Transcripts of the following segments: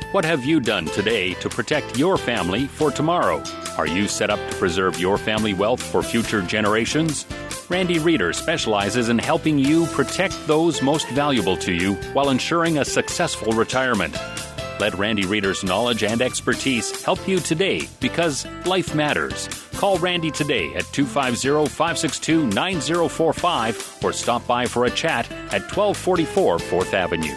What have you done today to protect your family for tomorrow? Are you set up to preserve your family wealth for future generations? Randy Reeder specializes in helping you protect those most valuable to you while ensuring a successful retirement. Let Randy Reeder's knowledge and expertise help you today because life matters. Call Randy today at 250-562-9045 or stop by for a chat at 1244 4th Avenue.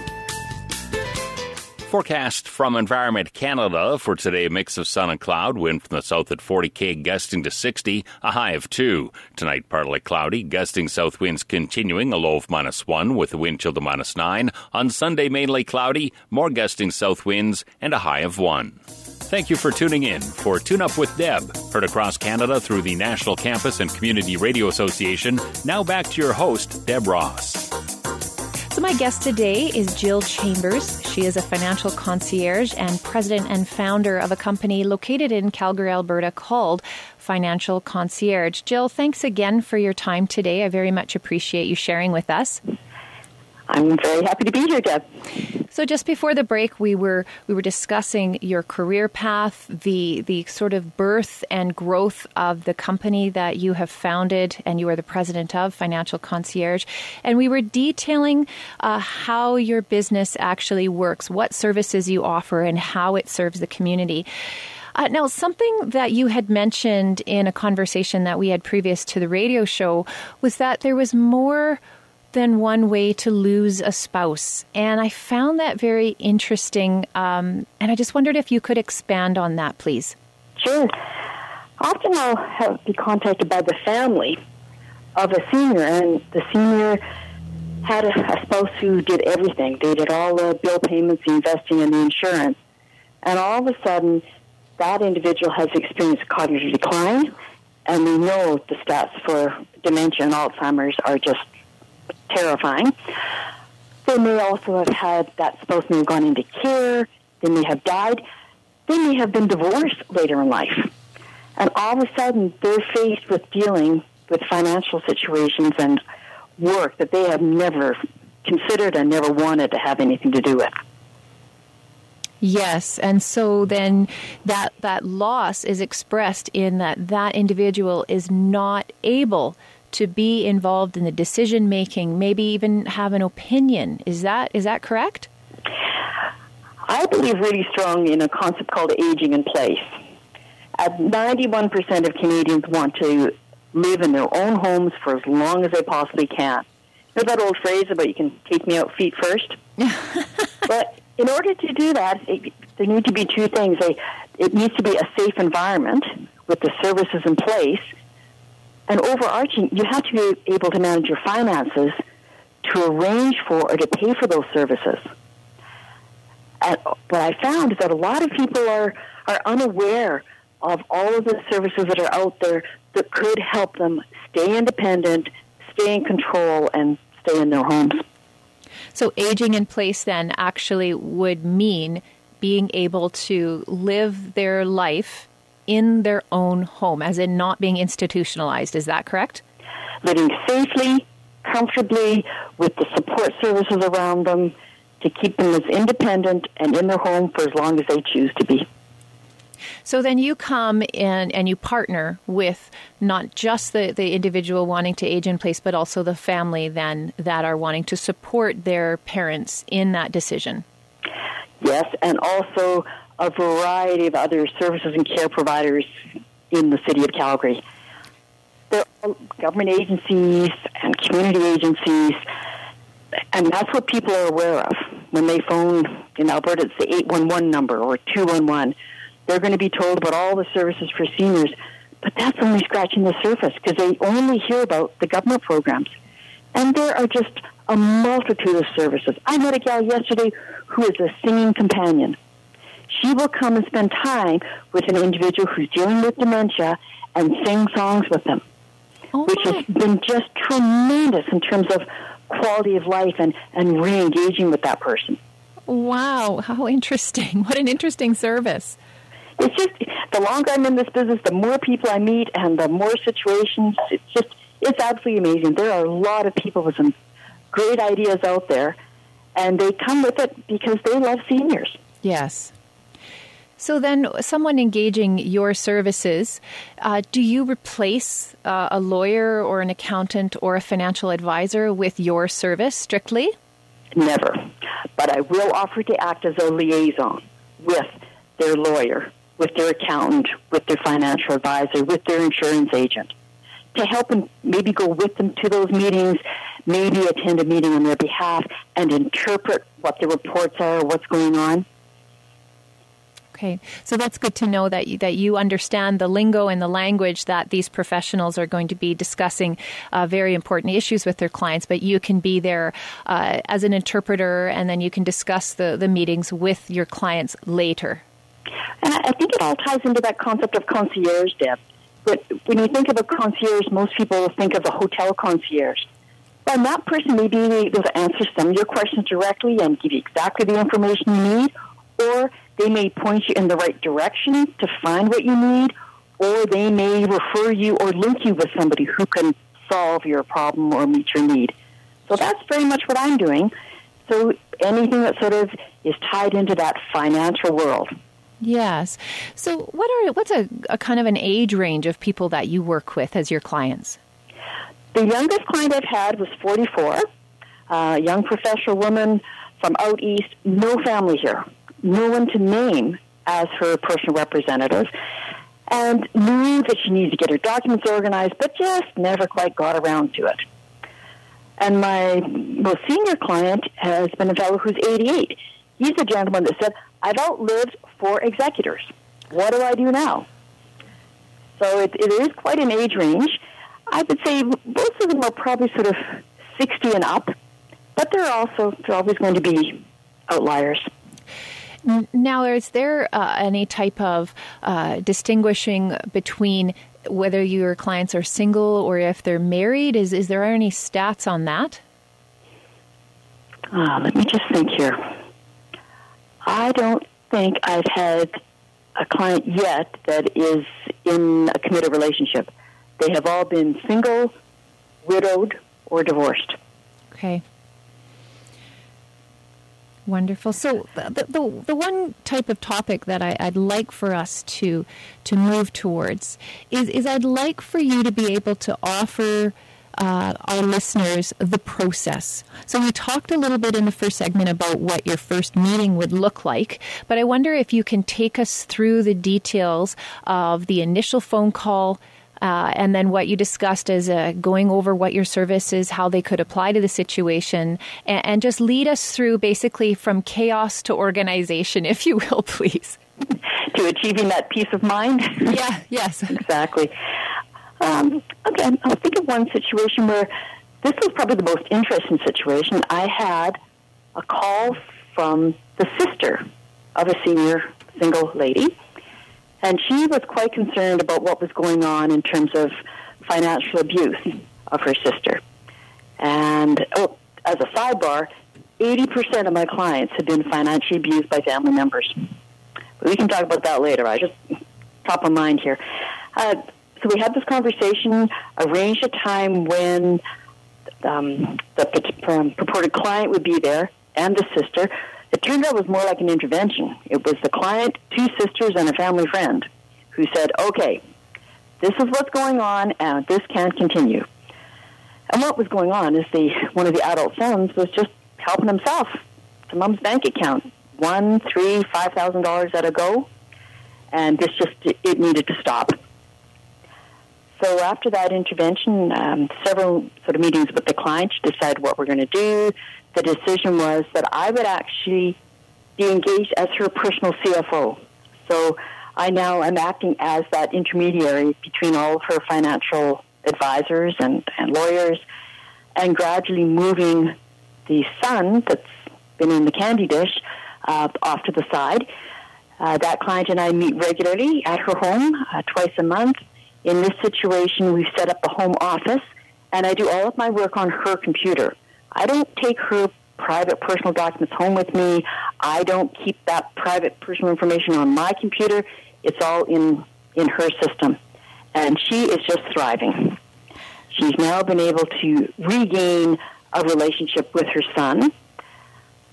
Forecast from Environment Canada for today, a mix of sun and cloud, wind from the south at 40 km, gusting to 60, a high of 2. Tonight, partly cloudy, gusting south winds continuing, a low of -1 with a wind chill to -9. On Sunday, mainly cloudy, more gusting south winds and a high of 1. Thank you for tuning in for Tune Up with Deb, heard across Canada through the National Campus and Community Radio Association. Now back to your host, Deb Ross. So my guest today is Jill Chambers. She is a financial concierge and president and founder of a company located in Calgary, Alberta called Financial Concierge. Jill, thanks again for your time today. I very much appreciate you sharing with us. I'm very happy to be here, Deb. So just before the break, we were discussing your career path, the sort of birth and growth of the company that you have founded, and you are the president of Financial Concierge. And we were detailing how your business actually works, what services you offer, and how it serves the community. Now, something that you had mentioned in a conversation that we had previous to the radio show was that there was more than one way to lose a spouse. And I found that very interesting. And I just wondered if you could expand on that, please. Sure. Often I'll be contacted by the family of a senior, and the senior had a spouse who did everything. They did all the bill payments, the investing, and the insurance. And all of a sudden, that individual has experienced cognitive decline, and we know the stats for dementia and Alzheimer's are just terrifying. They may also have had, that spouse may have gone into care, they may have died, they may have been divorced later in life. And all of a sudden, they're faced with dealing with financial situations and work that they have never considered and never wanted to have anything to do with. Yes, and so then that loss is expressed in that individual is not able to be involved in the decision-making, maybe even have an opinion. Is that correct? I believe really strong in a concept called aging in place. 91% of Canadians want to live in their own homes for as long as they possibly can. You know that old phrase about you can take me out feet first? But in order to do that, there need to be two things. It needs to be a safe environment with the services in place. And overarching, you have to be able to manage your finances to arrange for or to pay for those services. And what I found is that a lot of people are unaware of all of the services that are out there that could help them stay independent, stay in control, and stay in their homes. So aging in place then actually would mean being able to live their life in their own home, as in not being institutionalized. Is that correct? Living safely, comfortably, with the support services around them to keep them as independent and in their home for as long as they choose to be. So then you come in and you partner with not just the individual wanting to age in place, but also the family then that are wanting to support their parents in that decision. Yes, and also a variety of other services and care providers in the city of Calgary. There are government agencies and community agencies, and that's what people are aware of. When they phone in Alberta, it's the 811 number or 211. They're going to be told about all the services for seniors, but that's only scratching the surface because they only hear about the government programs. And there are just a multitude of services. I met a gal yesterday who is a singing companion. She will come and spend time with an individual who's dealing with dementia and sing songs with them, which has been just tremendous in terms of quality of life and re-engaging with that person. Wow, how interesting. What an interesting service. It's just, the longer I'm in this business, the more people I meet and the more situations, it's absolutely amazing. There are a lot of people with some great ideas out there, and they come with it because they love seniors. Yes. So then someone engaging your services, do you replace a lawyer or an accountant or a financial advisor with your service strictly? Never. But I will offer to act as a liaison with their lawyer, with their accountant, with their financial advisor, with their insurance agent, to help and maybe go with them to those meetings, maybe attend a meeting on their behalf and interpret what the reports are, what's going on. Okay, so that's good to know that you understand the lingo and the language that these professionals are going to be discussing very important issues with their clients, but you can be there as an interpreter, and then you can discuss the meetings with your clients later. And I think it all ties into that concept of concierge, Deb. But when you think of a concierge, most people think of a hotel concierge. And that person may be able to answer some of your questions directly and give you exactly the information you need, or they may point you in the right direction to find what you need, or they may refer you or link you with somebody who can solve your problem or meet your need. So that's very much what I'm doing. So anything that sort of is tied into that financial world. Yes. So what's a kind of an age range of people that you work with as your clients? The youngest client I've had was 44, a young professional woman from out east, no family here, no one to name as her personal representative, and knew that she needed to get her documents organized, but just never quite got around to it. And my most senior client has been a fellow who's 88. He's a gentleman that said, I've outlived 4 executors. What do I do now? So it is quite an age range. I would say most of them are probably sort of 60 and up, but they're always going to be outliers. Now, is there any type of distinguishing between whether your clients are single or if they're married? Is there any stats on that? Let me just think here. I don't think I've had a client yet that is in a committed relationship. They have all been single, widowed, or divorced. Okay. Wonderful. So the one type of topic that I'd like for us to move towards is I'd like for you to be able to offer our listeners the process. So we talked a little bit in the first segment about what your first meeting would look like, but I wonder if you can take us through the details of the initial phone call, and then what you discussed as going over what your service is, how they could apply to the situation, and just lead us through basically from chaos to organization, if you will, please. To achieving that peace of mind? Yeah, yes. Exactly. Okay, I'll think of one situation where this was probably the most interesting situation. I had a call from the sister of a senior single lady, and she was quite concerned about what was going on in terms of financial abuse of her sister. And, as a sidebar, 80% of my clients have been financially abused by family members. But we can talk about that later. I just top of mind here. So we had this conversation, arranged a time when the purported client would be there and the sister. It turned out it was more like an intervention. It was the client, 2 sisters, and a family friend who said, okay, this is what's going on, and this can't continue. And what was going on is one of the adult sons was just helping himself to Mom's bank account, $1,000, $3,000, $5,000 at a go, and it needed to stop. So after that intervention, several sort of meetings with the client to decide what we're going to do. The decision was that I would actually be engaged as her personal CFO. So I now am acting as that intermediary between all of her financial advisors and lawyers, and gradually moving the son that's been in the candy dish off to the side. That client and I meet regularly at her home twice a month. In this situation, we've set up a home office, and I do all of my work on her computer. I don't take her private personal documents home with me. I don't keep that private personal information on my computer. It's all in her system. And she is just thriving. She's now been able to regain a relationship with her son.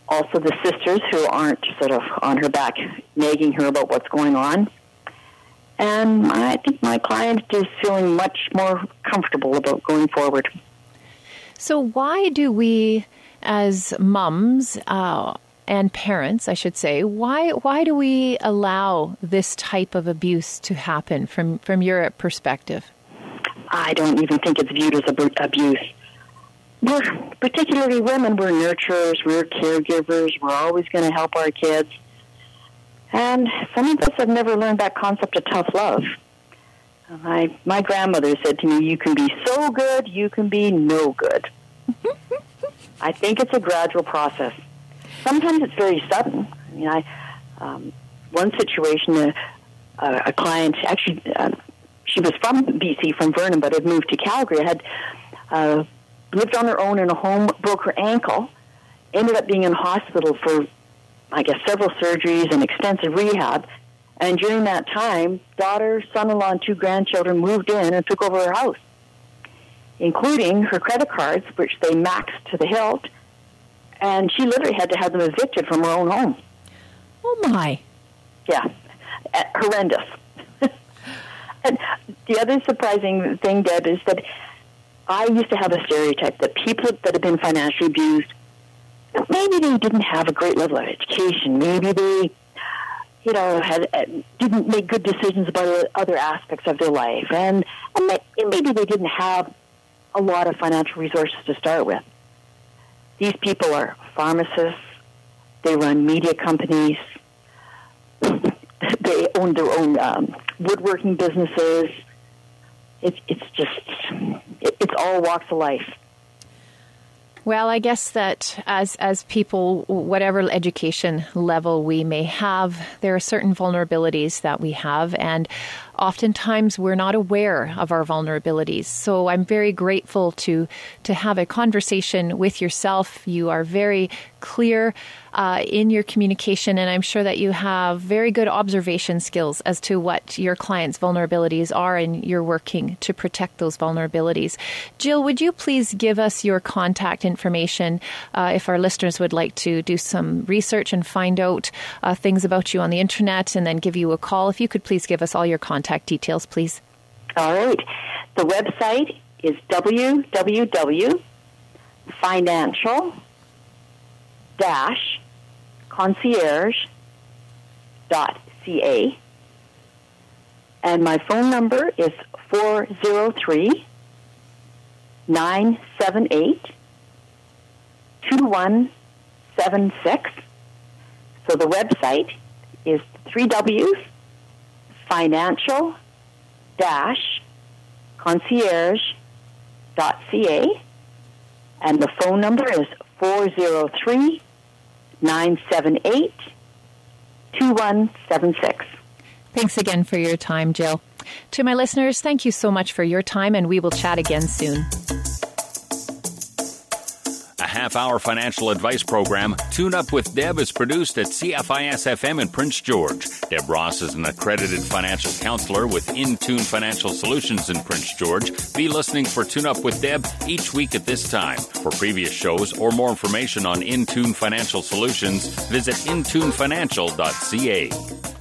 also the sisters who aren't sort of on her back nagging her about what's going on. And I think my client is feeling much more comfortable about going forward. So why do we, as mums and parents, I should say, why do we allow this type of abuse to happen from your perspective? I don't even think it's viewed as abuse. We're, particularly women, we're nurturers, we're caregivers, we're always going to help our kids. And some of us have never learned that concept of tough love. My grandmother said to me, you can be so good, you can be no good. I think it's a gradual process. Sometimes it's very sudden. I mean, one situation, a client, actually, she was from BC, from Vernon, but had moved to Calgary, had lived on her own in a home, broke her ankle, ended up being in hospital for, I guess, several surgeries and extensive rehab. And during that time, daughter, son-in-law, and 2 grandchildren moved in and took over her house, including her credit cards, which they maxed to the hilt. And she literally had to have them evicted from her own home. Oh, my. Yeah. Horrendous. And the other surprising thing, Deb, is that I used to have a stereotype that people that have been financially abused, maybe they didn't have a great level of education. Maybe they, didn't make good decisions about other aspects of their life. And maybe they didn't have a lot of financial resources to start with. These people are pharmacists. They run media companies. They own their own woodworking businesses. It's all walks of life. Well, I guess that as people, whatever education level we may have, there are certain vulnerabilities that we have, and oftentimes we're not aware of our vulnerabilities. So I'm very grateful to have a conversation with yourself. You are very clear in your communication, and I'm sure that you have very good observation skills as to what your clients' vulnerabilities are, and you're working to protect those vulnerabilities. Jill, would you please give us your contact information if our listeners would like to do some research and find out things about you on the internet and then give you a call? If you could please give us all your contact details, please. All right. The website is www.financial-concierge.ca, and my phone number is 403-978-2176. So the website is 3 W's, financial-concierge.ca, and the phone number is 403-978-2176. Thanks again for your time, Jill. To my listeners, thank you so much for your time, and we will chat again soon. Half-hour financial advice program, Tune Up with Deb, is produced at CFIS-FM in Prince George. Deb Ross is an accredited financial counselor with Intune Financial Solutions in Prince George. Be listening for Tune Up with Deb each week at this time. For previous shows or more information on Intune Financial Solutions, visit intunefinancial.ca.